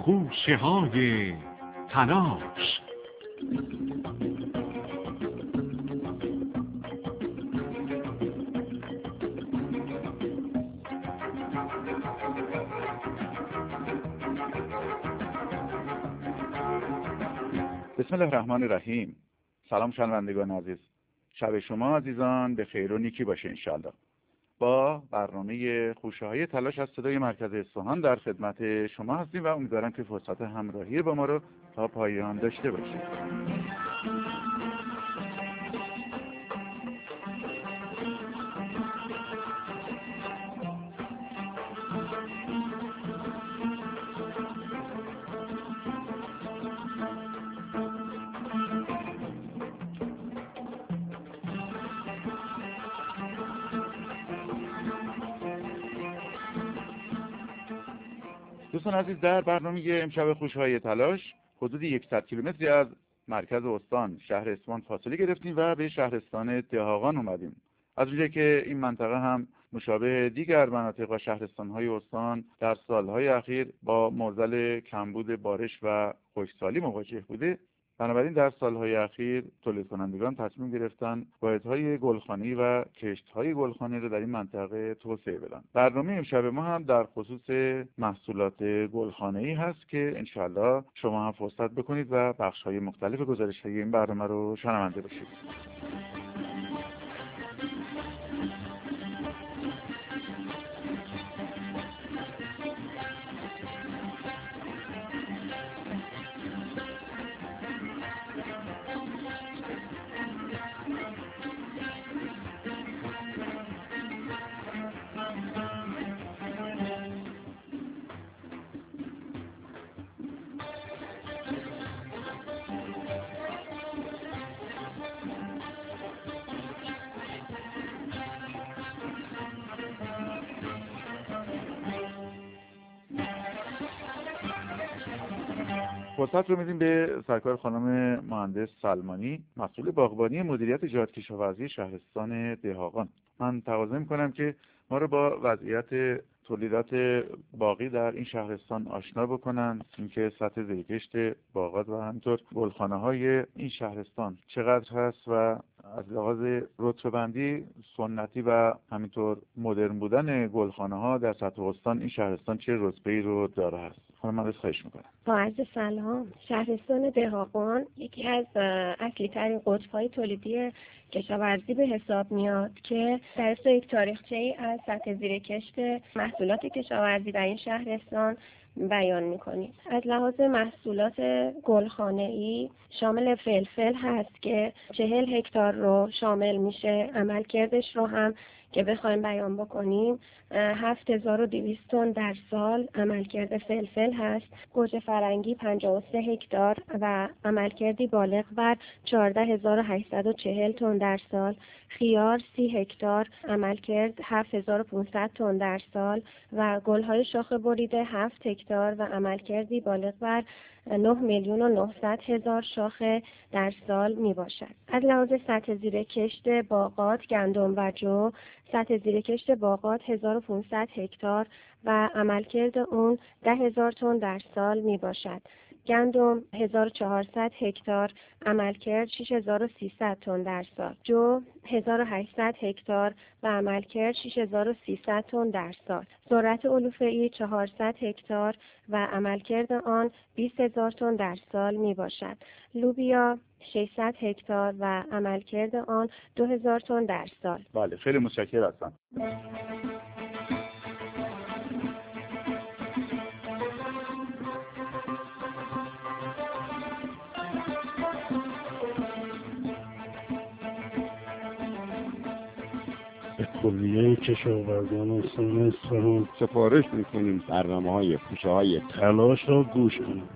خوشه های تلاش. بسم الله الرحمن الرحیم. سلام شنوندگان عزیز، شب شما عزیزان به خیر و نیکی باشه انشالله. با برنامه خوشه های تلاش از صدای مرکز اصفهان در خدمت شما هستیم و امیدوارم که فرصت همراهی با ما رو تا پایان داشته باشید. دوستان عزیز، در برنامه امشب خوشهای تلاش حدود 100 کیلومتری از مرکز استان شهر اصفهان فاصله گرفتیم و به شهرستان دهاقان اومدیم. از اونجایی که این منطقه هم مشابه دیگر مناطق و شهرستان‌های استان در سالهای اخیر با معضل کمبود بارش و خشکسالی مواجه بوده، بنابراین در سالهای اخیر تولید کنندگان تصمیم گرفتن واحدهای گلخانه‌ای و کشت‌های گلخانه‌ای را در این منطقه توسعه بدن. برنامه امشب ما هم در خصوص محصولات گلخانه‌ای هست که انشاءالله شما هم فرصت بکنید و بخش‌های مختلف گزارش‌های این برنامه رو شنونده باشید. فرصت رو میدیم به سرکار خانم مهندس سلمانی، مسئول باغبانی مدیریت جهاد کشاورزی شهرستان دهاقان. من تقاضا می‌کنم که ما رو با وضعیت تولیدات باغی در این شهرستان آشنا بکنن، اینکه سطح زیرکشت باغات و همینطور گلخانه‌های این شهرستان چقدر هست و از لحاظ رتبه‌بندی سنتی و همینطور مدرن بودن گلخانه‌ها در سطح استان این شهرستان چه رتبه‌ای رو داره هست. خانم من خواهش می‌کنم. با عرض سلام. شهرستان دهاقان یکی از اصلی ترین قطب‌های تولیدی کشاورزی به حساب میاد که در یک تاریخچه‌ای از سطح زیرکشت محصولات کشاورزی در این شهرستان بیان می‌کنیم. از لحاظ محصولات گلخانه‌ای شامل فلفل هست که 40 هکتار رو شامل میشه. عملکردش رو هم که بخوایم بیان بکنیم 7200 تن در سال عملکرد فلفل هست. گوجه فرنگی 53 هکتار و عملکردی بالغ بر 14840 تن در سال. خیار 30 هکتار عملکرد 7500 تن در سال و گل‌های شاخه بریده 7 هکتار و عملکردی بالغ بر 9,900,000 شاخه در سال می باشد. از لحاظ سطح زیرکشت باغات گندم و جو، سطح زیرکشت باغات 1500 هکتار و عملکرد اون 10,000 تن در سال می باشد. گندم 1400 هکتار عملکرد 6300 تن در سال. جو 1800 هکتار و عملکرد 6300 تن در سال. ذرت علوفه‌ای 400 هکتار و عملکرد آن 20000 تن در سال می باشد. لوبیا 600 هکتار و عملکرد آن 2000 تن در سال. بله، خیلی متشکرم هستم. کلیه کشاورزان استان اصفهان سفارش میکنیم برنامه‌های خوشه های تلاش را گوش کنید.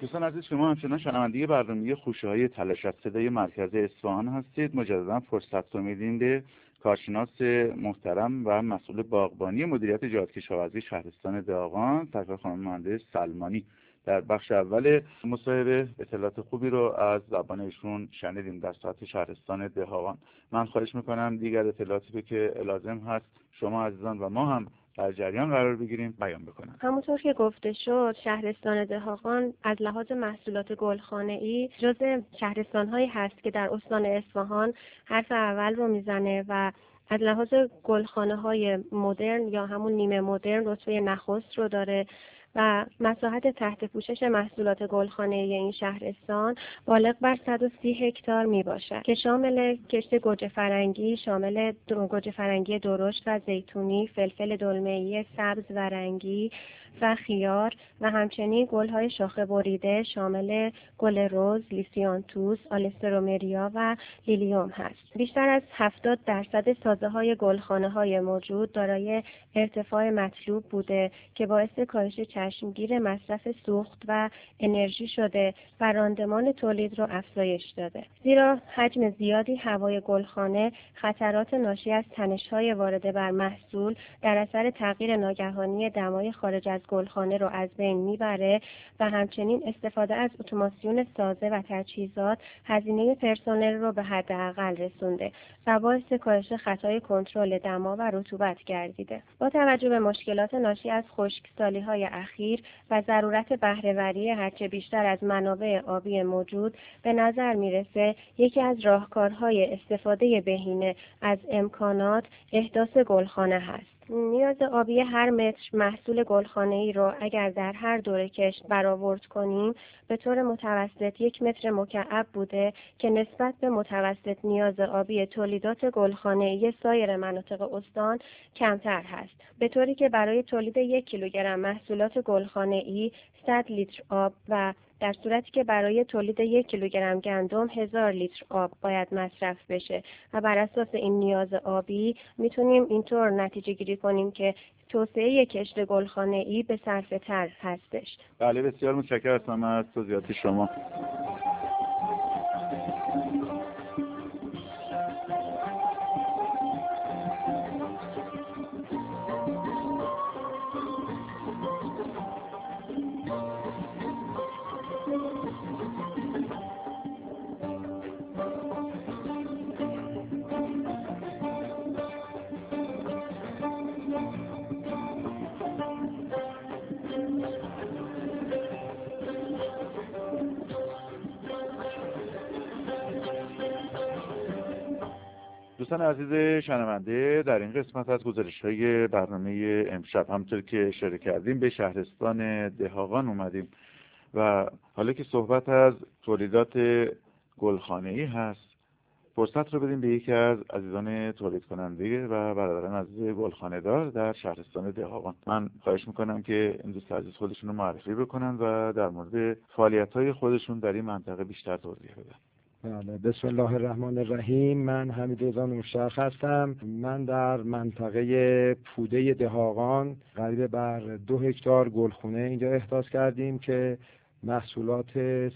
دوستان عزیز، شما همچنان شنونده برنامه خوشه‌های تلاش از صدای مرکز اصفهان هستید. مجددا فرصت رو میدیم به کارشناس محترم و مسئول باغبانی مدیریت جهاد کشاورزی شهرستان دهاقان، سرکار خانم مهندس سلمانی. در بخش اول مصاحبه اطلاعات خوبی رو از زبان ایشون شنیدیم در سطح شهرستان دهاقان. من خواهش میکنم دیگر اطلاعاتی که لازم هست شما عزیزان و ما هم در جریان قرار بگیریم بیان بکنم. همونطور که گفته شد، شهرستان دهاقان از لحاظ محصولات گلخانه‌ای جزء شهرستان‌هایی هست که در استان اصفهان حرف اول رو میزنه و از لحاظ گلخانه‌های مدرن یا همون نیمه مدرن رتبه نخست رو داره و مساحت تحت پوشش محصولات گلخانه‌ای این شهرستان بالغ بر 130 هکتار می باشد که شامل کشت گوجه فرنگی، شامل گوجه فرنگی درشت و زیتونی، فلفل دلمه‌ای سبز و رنگی و خیار و همچنین گل‌های شاخه بریده شامل گل رز، لیسیانتوس، آلسترومریا و لیلیوم هست. بیشتر از 70% سازه‌های گلخانه‌های موجود دارای ارتفاع مطلوب بوده که باعث کاهش چشمگیر مصرف سوخت و انرژی شده و راندمان تولید را افزایش داده. زیرا حجم زیادی هوای گلخانه خطرات ناشی از تنش‌های وارده بر محصول در اثر تغییر ناگهانی دمای خارج از گلخانه را از بین میبره و همچنین استفاده از اتوماسیون سازه و تجهیزات هزینه پرسنل را به حداقل رسونده و باعث کاهش خطای کنترل دما و رطوبت گردیده. با توجه به مشکلات ناشی از خشکسالی‌های اخیر و ضرورت بهره‌وری هرچه بیشتر از منابع آبی موجود، به نظر میرسه یکی از راهکارهای استفاده بهینه از امکانات احداث گلخانه هست. نیاز آبی هر متر محصول گلخانه‌ای رو اگر در هر دوره کشت برآورد کنیم به طور متوسط 1 متر مکعب بوده که نسبت به متوسط نیاز آبی تولیدات گلخانه‌ای سایر مناطق استان کمتر هست، به طوری که برای تولید 1 کیلوگرم محصولات گلخانه‌ای 100 لیتر آب و در صورتی که برای تولید 1 کیلوگرم گندم 1000 لیتر آب باید مصرف بشه و بر اساس این نیاز آبی میتونیم اینطور نتیجه گیری کنیم که توسعه کشت گلخانه‌ای به صرفه تر هستش. بله، بسیار متشکرم از توضیحات شما. دوستان عزیز شنونده، در این قسمت از گزارش‌های برنامه امشب همونطور که اشاره کردیم به شهرستان دهاقان اومدیم و حالا که صحبت از تولیدات گلخانه‌ای هست، فرصت رو بدیم به یکی از عزیزان تولید کننده و برادران عزیز گلخانه‌دار در شهرستان دهاقان. من خواهش میکنم که این دوست عزیز خودشون رو معرفی بکنن و در مورد فعالیت‌های خودشون در این منطقه بیشتر توضیح بدن. بله، بسم الله الرحمن الرحیم. من حمیدرضا نورشرخ هستم. من در منطقه پوده دهاقان قریب بر 2 هکتار گلخونه اینجا احداث کردیم که محصولات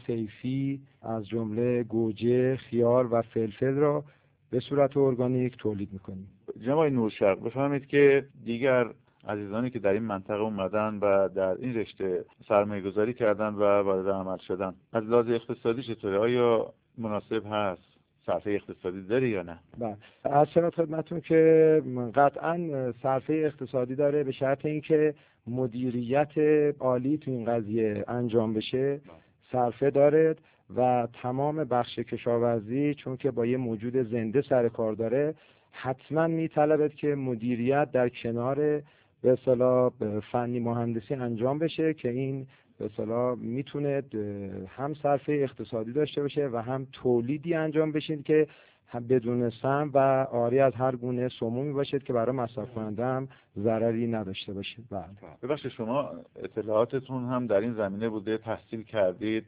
صیفی از جمله گوجه، خیار و فلفل را به صورت ارگانیک تولید میکنیم. جناب نورشرخ، بفرمایید که دیگر عزیزانی که در این منطقه اومدن و در این رشته سرمایه‌گذاری کردن و وارد عمل شدن، از لحاظ اقتصادی چطوره؟ آیا مناسب هست؟ صرفه اقتصادی داره یا نه؟ بله، از شنات خدمتون که قطعا صرفه اقتصادی داره، به شرط اینکه مدیریت عالی تو این قضیه انجام بشه. صرفه داره و تمام بخش کشاورزی چون که با یه موجود زنده سر کار داره، حتما میطلبه که مدیریت در کنار به اصطلاح فنی مهندسی انجام بشه که این به اصطلاح میتونه هم صرفه اقتصادی داشته باشه و هم تولیدی انجام بشه که بدون سم و عاری از هر گونه سمومی باشد که برای مصرف کننده هم ضرری نداشته باشه. ببخشید، شما اطلاعاتتون هم در این زمینه بوده، تحصیل کردید،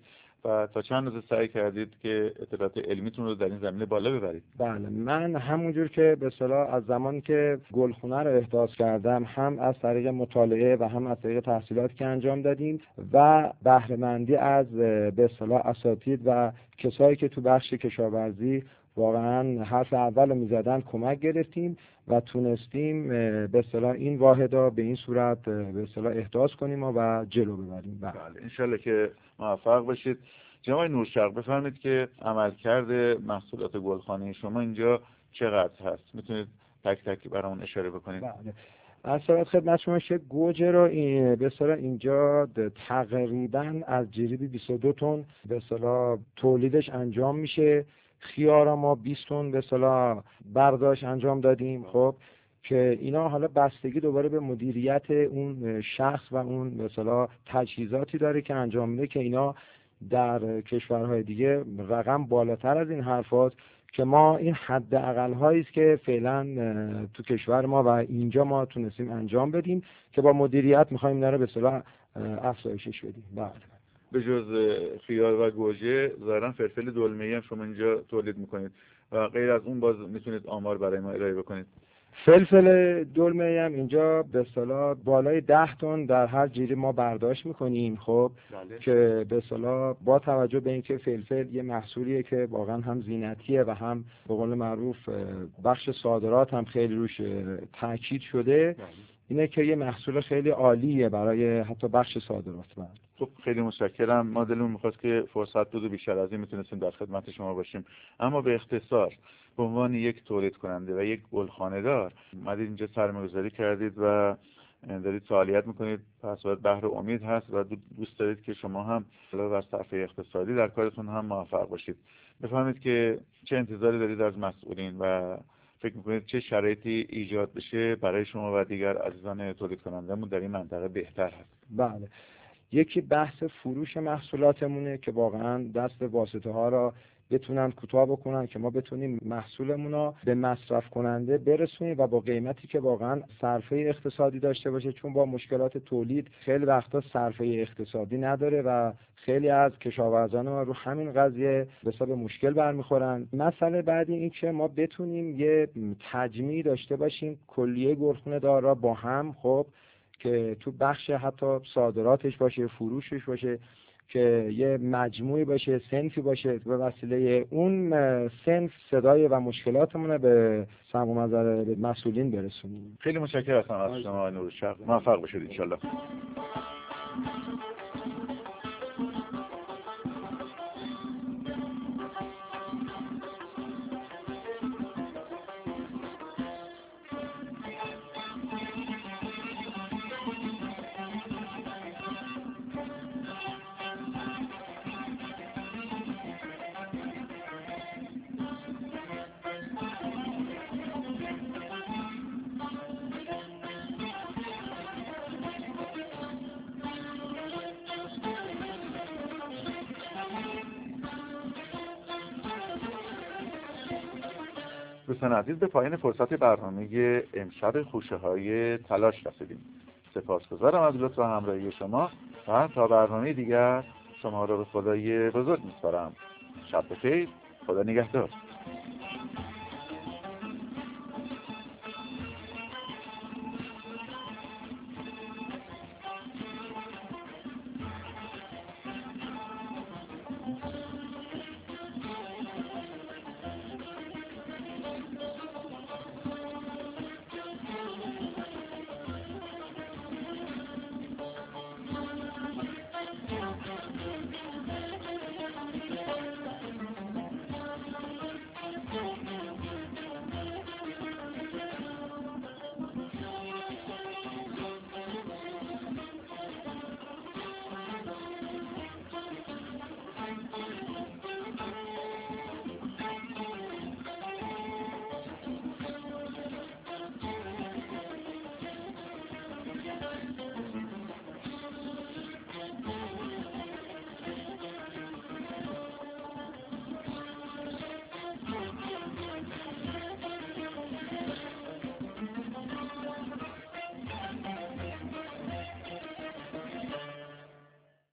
و تا چند روز سعی کردید که اطلاعات علمیتون رو در این زمینه بالا ببرید؟ بله، من همونجور که به اصطلاح از زمانی که گلخونه رو احداث کردم، هم از طریق مطالعه و هم از طریق تحصیلاتی که انجام دادیم و بهره‌مندی از به اصطلاح اساتید و کسایی که تو بخش کشاورزی واقعا حرف اول رو میزدن کمک گرفتیم و تونستیم به اصطلاح این واحدا به این صورت به اصطلاح احداث کنیم و جلو ببریم. بله، انشالله که موفق باشید. جناب نورشرق، بفرمایید که عملکرد محصولات گلخانه شما اینجا چقدر هست؟ میتونید تک تک برامون اشاره بکنید؟ بله، اصلا خدمت شما که گوجه رو به اصطلاح اینجا تقریبا از جریبی 22 تن به اصطلاح تولیدش انجام میشه. خیارا ما 20 تن به اصطلاح برداشت انجام دادیم. خب که اینا حالا بستگی دوباره به مدیریت اون شخص و اون به اصطلاح تجهیزاتی داره که انجام میده، که اینا در کشورهای دیگه رقم بالاتر از این حرفاست، که ما این حد اقل هایی است که فعلا تو کشور ما و اینجا ما تونستیم انجام بدیم که با مدیریت میخوایم اینا رو به اصطلاح افزایشش بدیم. بله. به جز خیار و گوجه ظاهرا فلفل دلمه‌ای هم شما اینجا تولید میکنید و غیر از اون باز میتونید آمار برای ما ارائه بکنید؟ فلفل دلمه‌ای هم اینجا به اصطلاح بالای 10 تن در هر جیری ما برداشت میکنیم. خب بله. که به اصطلاح با توجه به اینکه فلفل یه محصولیه که واقعا هم زینتیه و هم به قول معروف بخش صادرات هم خیلی روش تاکید شده، اینه که یه محصول خیلی عالیه برای حتی بخش صادرات. خب خیلی متشکرم. ما دلمون می‌خواست که فرصت بود و بیشتر از این میتونستیم در خدمت شما باشیم، اما به اختصار به عنوان یک تولید کننده و یک گلخانه دار اومدید اینجا سرمایه‌گذاری کردید و دارید فعالیت میکنید، پس باید بهر امید هست و دوست دارید که شما هم علاوه بر صرفه اقتصادی در کارتون هم موفق باشید. بفهمید که چه انتظاری دارید از مسئولین و فکر میکنید چه شرایطی ایجاد بشه برای شما و دیگر عزیزان تولید کنندمون در این منطقه بهتر هست؟ بله، یکی بحث فروش محصولاتمونه که واقعا دست واسطه ها را بتونن کوتاه بکنن که ما بتونیم محصولمون رو به مصرف کننده برسونیم و با قیمتی که واقعا صرفه اقتصادی داشته باشه، چون با مشکلات تولید خیلی وقتا صرفه اقتصادی نداره و خیلی از کشاورزان ما رو همین قضیه به حساب مشکل برمیخورن. مسئله بعدی این که ما بتونیم یه تجمیع داشته باشیم کلیه گلخونه دارا با هم، خب که تو بخش حتی صادراتش باشه، فروشش باشه، که یه مجموعی باشه، صنفی باشه، به وسیله اون صنف صدای و مشکلاتمون به سمع و نظر مسئولین برسونیم. خیلی متشکرم از شما نورشرق، موفق باشید ان شاء الله. دوستان عزیز، به پایان فرصت برنامه امشب خوشه‌های تلاش رسیدیم. سپاسگزارم از لطف و همراهی شما و تا برنامه دیگر شما را به خدای بزرگ می‌سپارم. شب بخیر، خدا نگهدار.